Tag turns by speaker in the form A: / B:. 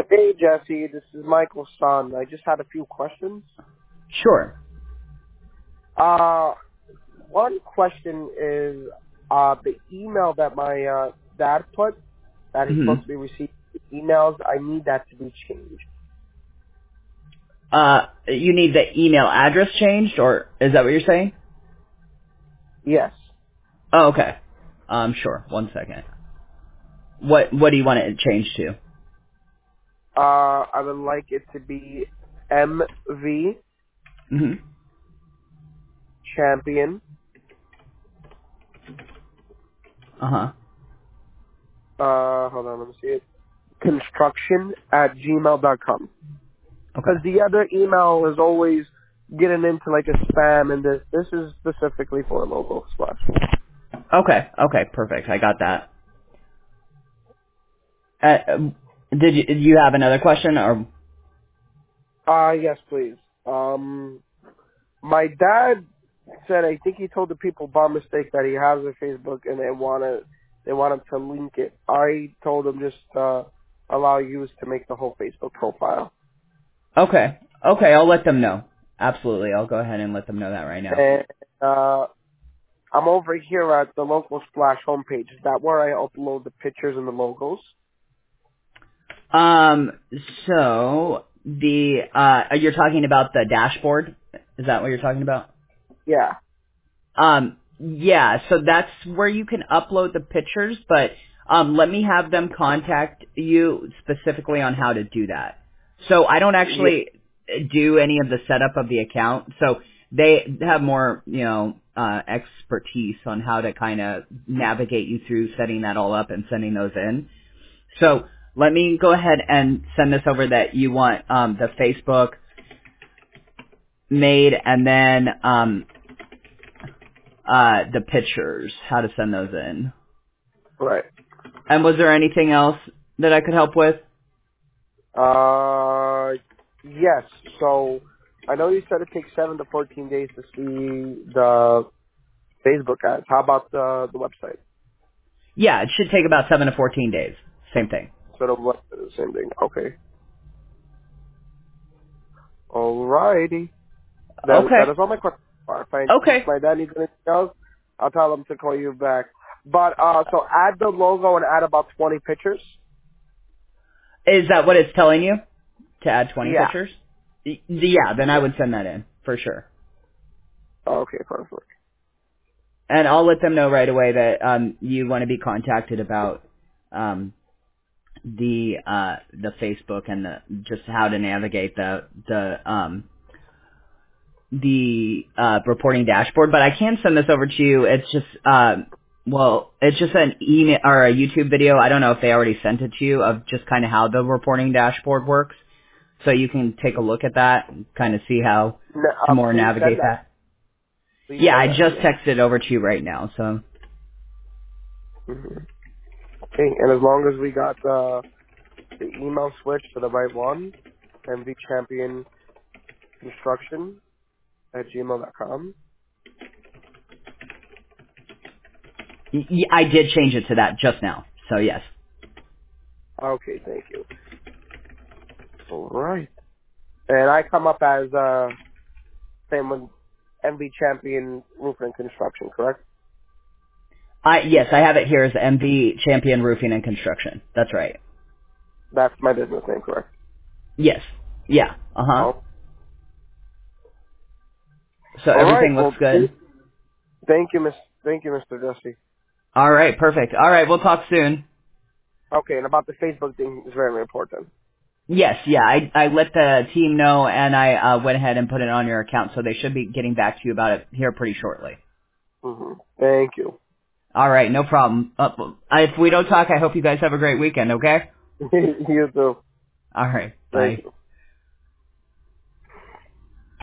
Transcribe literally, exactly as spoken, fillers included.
A: Hey, Jesse, this is Michael's son. I just had a few questions.
B: Sure.
A: Uh, one question is uh, the email that my uh, dad put, that he's
B: hmm
A: supposed to be receiving emails, I need that to be changed.
B: Uh, you need the email address changed, or is that what you're saying?
A: Yes.
B: Oh, okay. Um, sure. One second. What What do you want it changed to?
A: Uh, I would like it to be M V
B: hmm
A: Champion.
B: Uh huh.
A: Uh, hold on, let me see it. Construction at gmail dot com. Because
B: Okay.
A: the other email is always getting into like a spam, and this this is specifically for a logo splash.
B: Okay. Okay. Perfect. I got that. Uh, um, did you Did you have another question, or?
A: Uh, yes, please. Um, my dad said I think he told the people by mistake that he has a Facebook and they want to they want him to link it. I told him just uh, allow you to make the whole Facebook profile.
B: Okay. Okay. I'll let them know. Absolutely. I'll go ahead and let them know that right now.
A: And uh, I'm over here at the local Splash homepage. Is that where I upload the pictures and the logos?
B: Um. So the uh, you're talking about the dashboard. Is that what you're talking about?
A: Yeah.
B: Um, yeah, so that's where you can upload the pictures, but um, let me have them contact you specifically on how to do that. So I don't
A: Yeah.
B: actually do any of the setup of the account, so they have more, you know, uh, expertise on how to kind of navigate you through setting that all up and sending those in. So let me go ahead and send this over that you want um, the Facebook made, and then um, uh, the pictures, how to send those in.
A: Right.
B: And was there anything else that I could help with?
A: Uh, yes. So I know you said it takes seven to fourteen days to see the Facebook ads. How about the the website?
B: Yeah, it should take about seven to fourteen days. Same thing.
A: Sort of what the same thing. Okay. Alrighty. That that
B: Okay.
A: is all my questions are. If, I, if
B: Okay.
A: my dad needs anything else, I'll tell him to call you back. But uh, so add the logo and add about twenty pictures.
B: Is that what it's telling you? To add twenty
A: Yeah.
B: pictures? Y- Yeah, then I
A: Yeah.
B: would send that in, for sure.
A: Okay. Perfect.
B: And I'll let them know right away that um, you want to be contacted about um, the uh, the Facebook and the just how to navigate the the um, the uh, reporting dashboard, but I can send this over to you. It's just, uh, well, it's just an email or a YouTube video. I don't know if they already sent it to you of just kind of how the reporting dashboard works. So you can take a look at that and kind of see how
A: N-
B: to
A: Uh,
B: more
A: please send
B: navigate
A: that.
B: that.
A: Please
B: Yeah,
A: send
B: I
A: that to
B: just
A: me.
B: texted it over to you right now. So
A: hmm Okay. And as long as we got the the email switch to the right one, M V Champion Construction at gmail dot com.
B: y- y- I did change it to that just now. So yes.
A: Okay. Thank you. All right. And I come up as uh same with M V Champion Roofing and Construction, correct?
B: I yes, I have it here as M V Champion Roofing and Construction. That's right.
A: That's my business name, correct?
B: Yes. Yeah. Uh huh.
A: Oh.
B: So
A: All right.
B: everything looks
A: Well,
B: good.
A: th- thank you, Miss. Thank you, Mister Jesse.
B: All right, perfect. All right, we'll talk soon.
A: Okay, and about the Facebook thing is very important.
B: Yes, yeah, I I let the team know, and I uh, went ahead and put it on your account, so they should be getting back to you about it here pretty shortly.
A: hmm Thank you.
B: All right, no problem. Uh, if we don't talk, I hope you guys have a great weekend. Okay.
A: You too.
B: All right,
A: Thank
B: bye.
A: you.